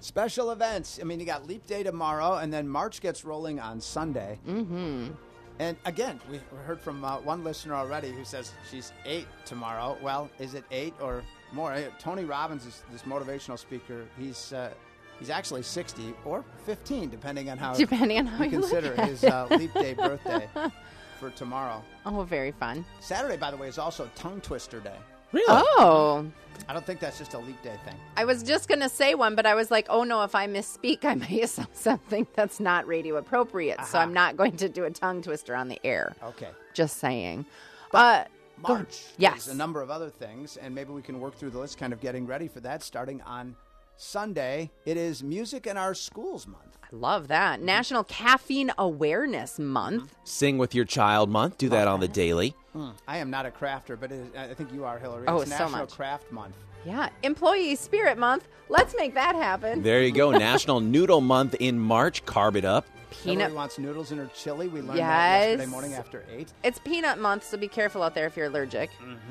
Special events. I mean, you got Leap Day tomorrow, and then March gets rolling on Sunday. Mm-hmm. And again, we heard from one listener already who says she's 8 tomorrow. Well, is it 8 or more? Tony Robbins is this motivational speaker. He's actually 60 or 15, depending on how you consider his Leap Day birthday for tomorrow. Oh, very fun. Saturday, by the way, is also Tongue Twister Day. Really? Oh. I don't think that's just a Leap Day thing. I was just going to say one, but I was like, oh, no, if I misspeak, I may say something that's not radio appropriate. So I'm not going to do a tongue twister on the air. Okay. Just saying. But March, yes. There's a number of other things, and maybe we can work through the list, kind of getting ready for that, starting on Sunday. It is Music in Our Schools Month. I love that. National Caffeine Awareness Month. Sing with Your Child Month. Do that on the daily. I am not a crafter, but I think you are, Hillary. Oh, it's so National much. Craft Month. Yeah. Employee Spirit Month. Let's make that happen. There you go. National Noodle Month in March. Carb it up. Hillary wants noodles in her chili. We learned that yesterday morning after 8. It's peanut month, so be careful out there if you're allergic.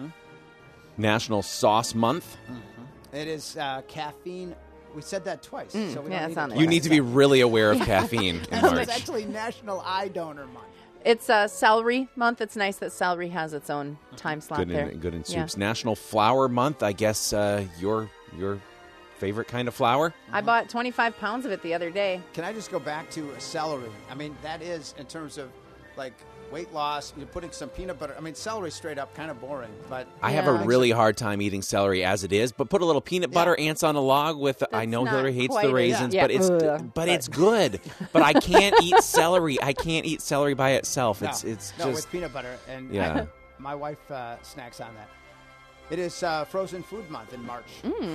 National Sauce Month. It is caffeine. We said that twice. So we don't yeah, need it's on it there. You need to be really aware of caffeine in It's March. actually National Eye Donor Month. It's Celery Month. It's nice that celery has its own time slot there. Good in Yeah. soups. National Flour Month. I guess your favorite kind of flour. I bought 25 pounds of it the other day. Can I just go back to celery? I mean, that is, in terms of, like, weight loss, you're putting some peanut butter. I mean, celery straight up, kind of boring. But I have a Yeah. really hard time eating celery as it is, but put a little peanut butter, ants on a log with. I know not Hillary hates quite the as- raisins, yeah. but it's Ugh. it's good. But I can't eat celery. I can't eat celery by itself. It's no, with just peanut butter. And Yeah. my wife snacks on that. It is Frozen Food Month in March.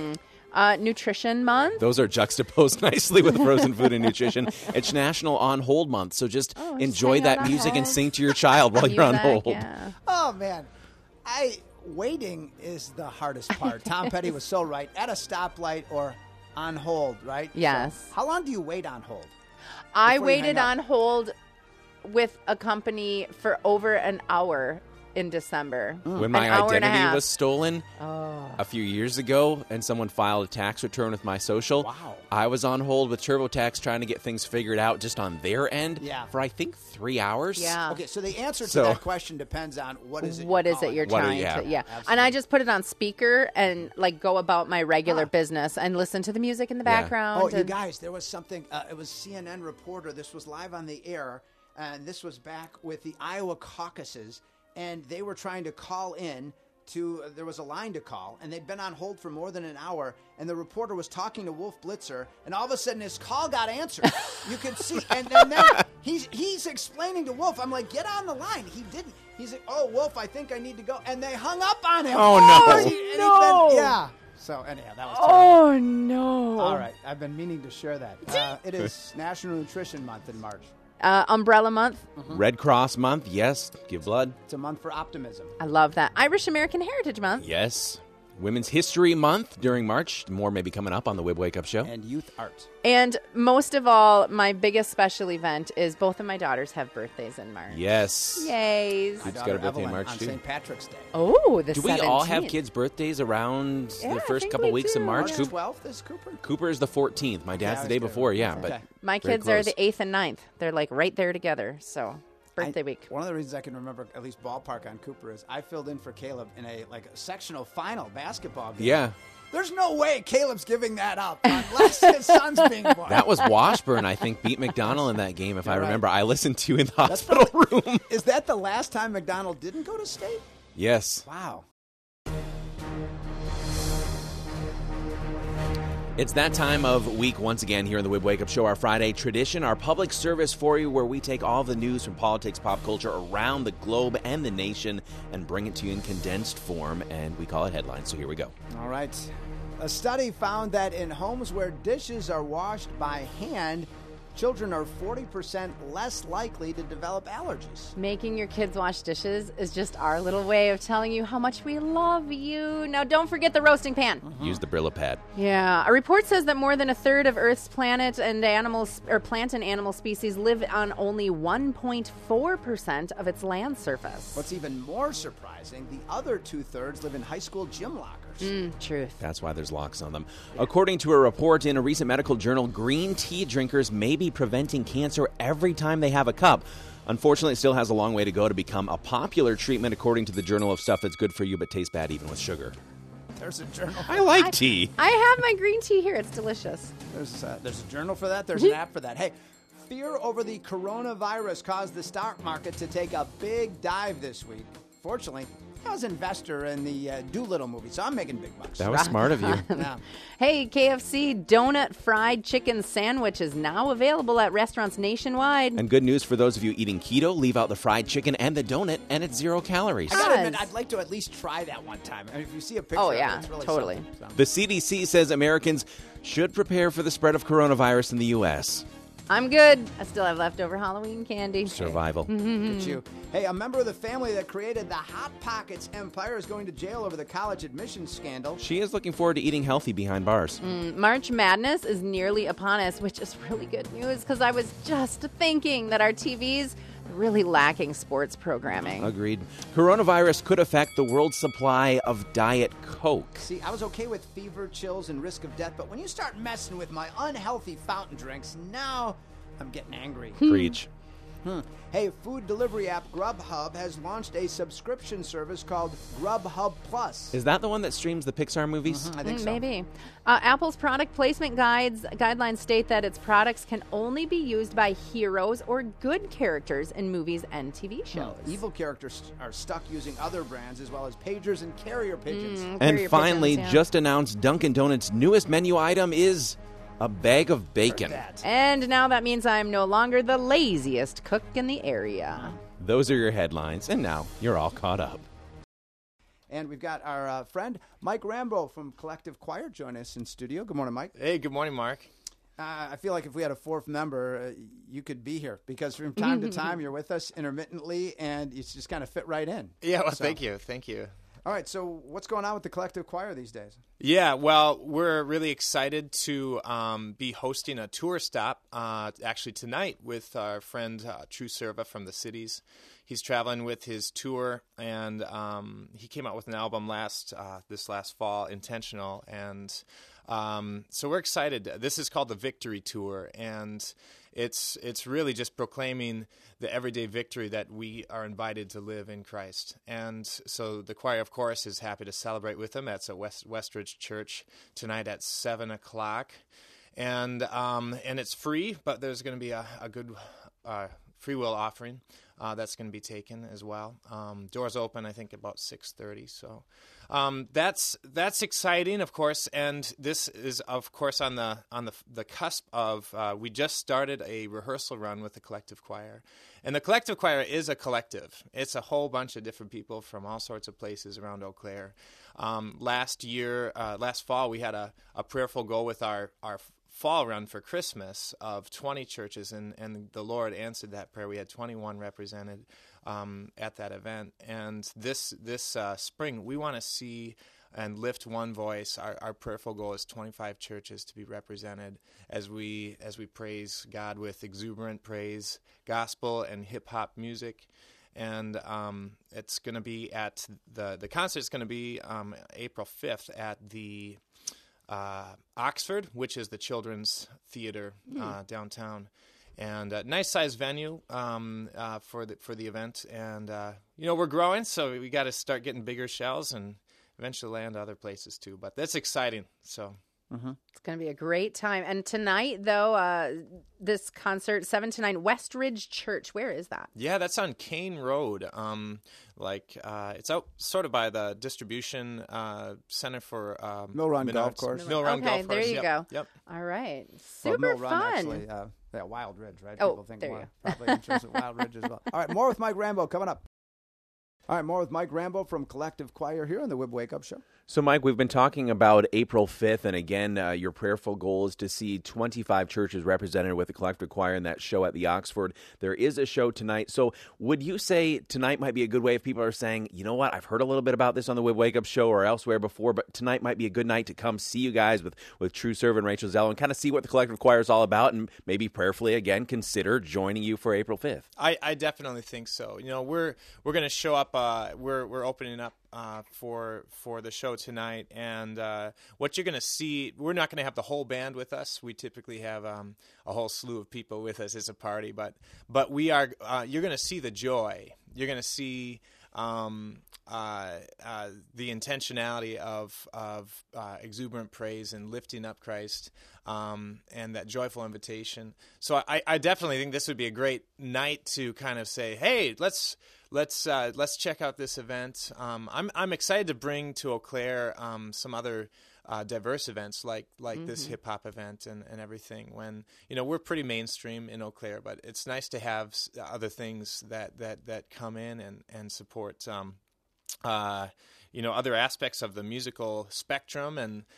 Nutrition Month. those are juxtaposed nicely with frozen food and nutrition. It's National On Hold Month, so just enjoy hang that on music and hold. sing to your child while you're on hold. Yeah. Oh, man. Waiting is the hardest part. Tom Petty was so right. At a stoplight or on hold, right? Yes. So how long do you wait on hold? I Before you hang waited up. on hold with a company for over an hour in December. When my An hour and a identity half. was stolen a few years ago and someone filed a tax return with my social, Wow. I was on hold with TurboTax trying to get things figured out just on their end Yeah. for, I think, 3 hours. Yeah. Okay, so the answer to So- that question depends on what is it What you're is it you're What are- trying yeah. to? Yeah. Absolutely. And I just put it on speaker and like go about my regular business and listen to the music in the Yeah. background. Oh, you and- guys, there was something. It was CNN reporter. This was live on the air, and this was back with the Iowa caucuses, and they were trying to call in to. There was a line to call, and they'd been on hold for more than an hour, and the reporter was talking to Wolf Blitzer, and all of a sudden his call got answered. You could see, and then he's explaining to Wolf. I'm like, get on the line. He didn't. He's like, oh, Wolf, I think I need to go, and they hung up on him. Oh, no. And he no. yeah. So anyhow, that was terrible. Oh no! All right, I've been meaning to share that. It is National Nutrition Month in March. Umbrella Month. Red Cross Month, yes. Give blood, It's a month for optimism. I love that. Irish American Heritage Month. yes. Women's History Month during March. More may be coming up on the Wib Wake Up Show. And youth art. And most of all, my biggest special event is both of my daughters have birthdays in March. Yes. Yays. My Kids got daughter a birthday in Evelyn March, on too. St. Patrick's Day. Oh, the Do we all have 17th. kids' birthdays around Yeah, the I first think couple we weeks of do, March? yeah. March 12th is Cooper? Cooper is the 14th. My dad's I the day was before, good. yeah. Okay. But My very kids are close. the 8th and 9th. They're like right there together. So birthday week. One of the reasons I can remember at least ballpark on Cooper is I filled in for Caleb in a sectional final basketball game. Yeah. There's no way Caleb's giving that up unless his son's being born. That was Washburn, I think, beat McDonald in that game, if I You're right. remember. I listened to you in the hospital room. Is that the last time McDonald didn't go to state? Yes. Wow. It's that time of week once again here in the Wib Wake Up Show, our Friday tradition, our public service for you where we take all the news from politics, pop culture around the globe and the nation and bring it to you in condensed form, and we call it headlines. So here we go. All right. A study found that in homes where dishes are washed by hand, children are 40% less likely to develop allergies. Making your kids wash dishes is just our little way of telling you how much we love you. Now, don't forget the roasting pan. Use the Brillo pad. Yeah. A report says that more than a third of Earth's plant and animal species live on only 1.4% of its land surface. What's even more surprising, the other 2/3 live in high school gym lockers. Truth. That's why there's locks on them. According to a report in a recent medical journal, green tea drinkers may be preventing cancer every time they have a cup. Unfortunately, it still has a long way to go to become a popular treatment, according to the Journal of Stuff That's Good for You but tastes bad even with sugar. There's a journal. I like tea. I have my green tea here. It's delicious. There's a journal for that. There's an app for that. Hey, fear over the coronavirus caused the stock market to take a big dive this week. Fortunately, I was an investor in the Doolittle movie, so I'm making big bucks. That was smart of you. Yeah. Hey, KFC donut fried chicken sandwich is now available at restaurants nationwide. And good news for those of you eating keto, leave out the fried chicken and the donut, and it's 0 calories. I gotta admit, I'd like to at least try that one time. I mean, if you see a picture of it, it's really totally. something, so. The CDC says Americans should prepare for the spread of coronavirus in the U.S. I'm good. I still have leftover Halloween candy. Survival. Look at you. Hey, a member of the family that created the Hot Pockets empire is going to jail over the college admissions scandal. She is looking forward to eating healthy behind bars. March Madness is nearly upon us, which is really good news because I was just thinking that our TVs are really lacking sports programming. Agreed. Coronavirus could affect the world's supply of Diet Coke. See, I was okay with fever, chills, and risk of death, but when you start messing with my unhealthy fountain drinks, now I'm getting angry. Preach. Hey, food delivery app Grubhub has launched a subscription service called Grubhub Plus. Is that the one that streams the Pixar movies? I think so. Maybe. Apple's product placement guidelines state that its products can only be used by heroes or good characters in movies and TV shows. Evil characters are stuck using other brands as well as pagers and carrier pigeons. And Carrier finally, pigeons, yeah. just announced Dunkin' Donuts' newest menu item is a bag of bacon. And now that means I'm no longer the laziest cook in the area. Those are your headlines, and now you're all caught up. And we've got our friend Mike Rambo from Collective Choir join us in studio. Good morning, Mike. Hey, good morning, Mark. I feel like if we had a fourth member, you could be here because from time to time you're with us intermittently, and you just kind of fit right in. Yeah, well, thank you. All right, so what's going on with the Collective Choir these days? Yeah, well, we're really excited to be hosting a tour stop actually tonight with our friend True Serva from the Cities. He's traveling with his tour, and he came out with an album this last fall, Intentional, and so we're excited. This is called the Victory Tour, and it's really just proclaiming the everyday victory that we are invited to live in Christ. And so the choir, of course, is happy to celebrate with them. That's at Westridge Church tonight at 7:00, and it's free, but there's going to be a good free will offering that's going to be taken as well. Doors open, I think, about 6:30. So that's exciting, of course. And this is, of course, on the cusp of we just started a rehearsal run with the Collective Choir, and the Collective Choir is a collective. It's a whole bunch of different people from all sorts of places around Eau Claire. Last fall, we had a prayerful goal with our fall run for Christmas of 20 churches, and the Lord answered that prayer. We had 21 represented at that event. And this spring, we want to see and lift one voice. Our prayerful goal is 25 churches to be represented as we praise God with exuberant praise, gospel, and hip-hop music. And it's going to be at the concert's going to be April 5th at the Oxford, which is the children's theater downtown, and a nice sized venue for the event. And we're growing, so we got to start getting bigger shells and eventually land other places too. But that's exciting. So. It's going to be a great time. And tonight, though, this concert, 7 to 9, Westridge Church. Where is that? Yeah, that's on Kane Road. It's out sort of by the distribution center for Mill Run Golf Course. Mill Run Golf Course. There you go. Yep. All right. Well, Super Mill Run, fun. actually, Wild Ridge, right? Oh, People think there more, you probably in terms of Wild Ridge as well. All right, more with Mike Rambo coming up. All right, more with Mike Rambo from Collective Choir here on the Wib Wake Up Show. So, Mike, we've been talking about April 5th, and again, your prayerful goal is to see 25 churches represented with the collective choir in that show at the Oxford. There is a show tonight. So would you say tonight might be a good way if people are saying, you know what, I've heard a little bit about this on the Wake Up Show or elsewhere before, but tonight might be a good night to come see you guys with True Servant and Rachel Zello and kind of see what the collective choir is all about and maybe prayerfully, again, consider joining you for April 5th? I definitely think so. You know, we're going to show up, we're opening up for the show tonight, and what you're going to see, we're not going to have the whole band with us. We typically have a whole slew of people with us. It's a party, but we are. You're going to see the joy. You're going to see the intentionality of exuberant praise and lifting up Christ, and that joyful invitation. So I definitely think this would be a great night to kind of say, hey, let's check out this event. I'm excited to bring to Eau Claire some other diverse events like this hip hop event and everything. When we're pretty mainstream in Eau Claire, but it's nice to have other things that come in and support. Other aspects of the musical spectrum,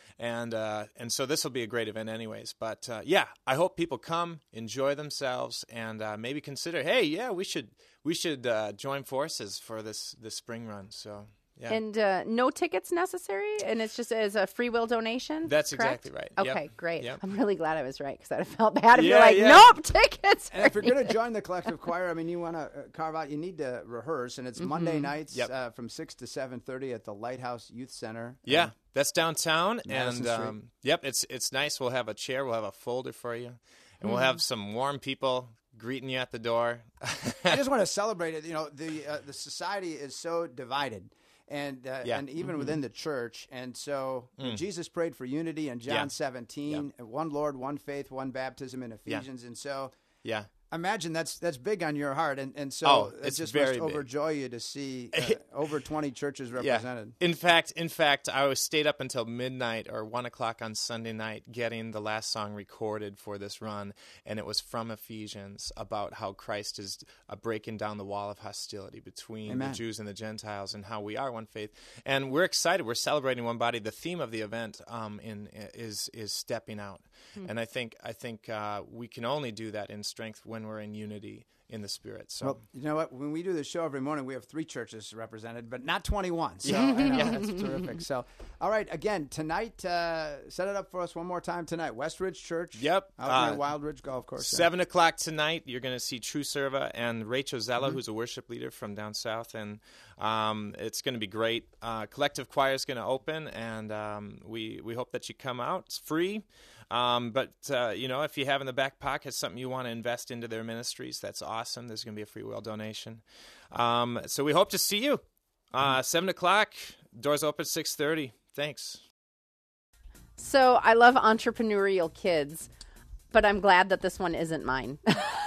and so this will be a great event anyways. But I hope people come, enjoy themselves, and maybe consider, hey, yeah, we should join forces for this spring run. So. Yeah. And no tickets necessary, and it's just as a free will donation? That's correct? Exactly right. Okay, yep. Great. Yep. I'm really glad I was right, because I'd have felt bad if you're like, nope, tickets. And if you're going to join the collective choir, I mean, you want to carve out, you need to rehearse, and it's Monday nights from 6 to 7:30 at the Lighthouse Youth Center. Yeah, that's downtown, Madison and it's nice. We'll have a chair, we'll have a folder for you, and we'll have some warm people greeting you at the door. I just want to celebrate it. The society is so divided. And even within the church. And so Jesus prayed for unity in John 17, one Lord, one faith, one baptism in Ephesians. And so imagine that's big on your heart. And so it just must overjoy you to see over 20 churches represented. Yeah. In fact, I stayed up until midnight or 1 o'clock on Sunday night getting the last song recorded for this run. And it was from Ephesians about how Christ is breaking down the wall of hostility between the Jews and the Gentiles, and how we are one faith. And we're excited. We're celebrating one body. The theme of the event is stepping out. And I think we can only do that in strength when we're in unity in the Spirit. So, well, you know what? When we do this show every morning, we have 3 churches represented, but not 21. So that's terrific. So, all right, again, tonight, set it up for us one more time tonight. Westridge Church. Yep. Out near Wild Ridge Golf Course. 7 o'clock tonight, you're going to see True Serva and Rachel Zello, who's a worship leader from down south, and it's going to be great. Collective Choir is going to open, and we hope that you come out. It's free. But if you have in the back pocket something you want to invest into their ministries, that's awesome. There's going to be a free will donation. So we hope to see you. 7 o'clock, doors open 6:30. Thanks. So I love entrepreneurial kids, but I'm glad that this one isn't mine.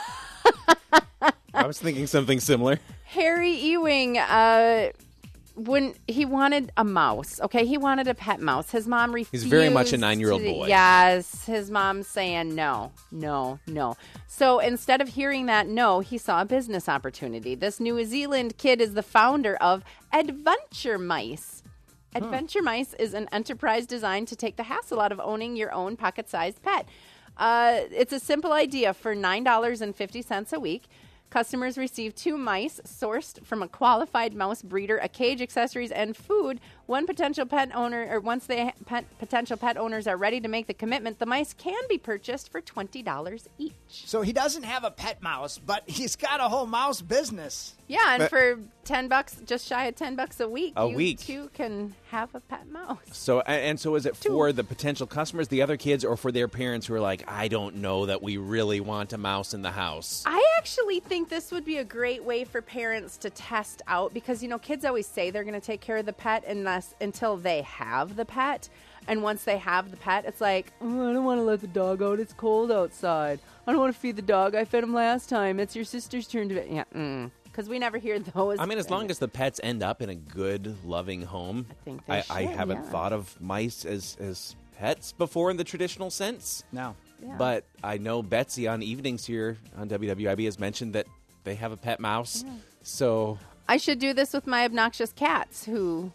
I was thinking something similar. Harry Ewing, when he wanted a mouse, he wanted a pet mouse. His mom refused. He's very much a 9-year-old boy. Yes, his mom's saying no. So instead of hearing that no, he saw a business opportunity. This New Zealand kid is the founder of Adventure Mice. Adventure Mice is an enterprise designed to take the hassle out of owning your own pocket-sized pet. It's a simple idea for $9.50 a week. Customers receive 2 mice sourced from a qualified mouse breeder, a cage, accessories, and food. Once potential pet owners are ready to make the commitment, the mice can be purchased for $20 each. So he doesn't have a pet mouse, but he's got a whole mouse business. Yeah, and for $10, just shy of $10 a week, you too can have a pet mouse. So is it for the potential customers, the other kids, or for their parents who are like, I don't know that we really want a mouse in the house? I actually think this would be a great way for parents to test out, because kids always say they're going to take care of the pet until they have the pet. And once they have the pet, it's like, I don't want to let the dog out. It's cold outside. I don't want to feed the dog. I fed him last time. It's your sister's turn to... Yeah, because we never hear those. I mean, as long as the pets end up in a good, loving home. I think they should, I haven't thought of mice as pets before in the traditional sense. No. Yeah. But I know Betsy on evenings here on WWIB has mentioned that they have a pet mouse. Yeah. So I should do this with my obnoxious cats who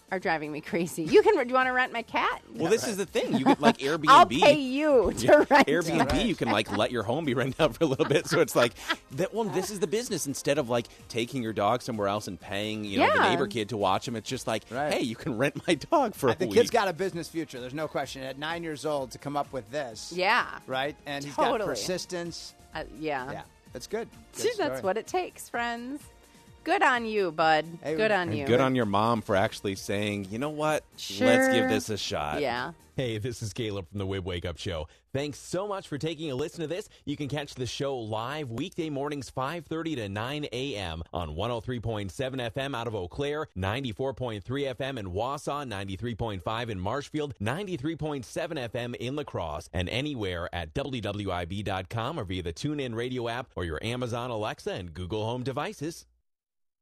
are driving me crazy. Do you want to rent my cat? Well, this is the thing. You get like Airbnb. I'll pay you to rent Airbnb, it. you can like let your home be rented out for a little bit. So it's like that. Well, this is the business. Instead of like taking your dog somewhere else and paying the neighbor kid to watch him, it's just like, hey, you can rent my dog for a week. The kid's got a business future. There's no question. At 9 years old, to come up with this, right, and he's got persistence. Yeah, that's good. That's what it takes, friends. Good on you, bud. Hey, good on you. Good on your mom for actually saying, you know what? Let's give this a shot. Yeah. Hey, this is Caleb from the Wib Wake Up Show. Thanks so much for taking a listen to this. You can catch the show live weekday mornings 5:30 to 9 a.m. on 103.7 FM out of Eau Claire, 94.3 FM in Wausau, 93.5 in Marshfield, 93.7 FM in La Crosse, and anywhere at WWIB.com or via the TuneIn Radio app or your Amazon Alexa and Google Home devices.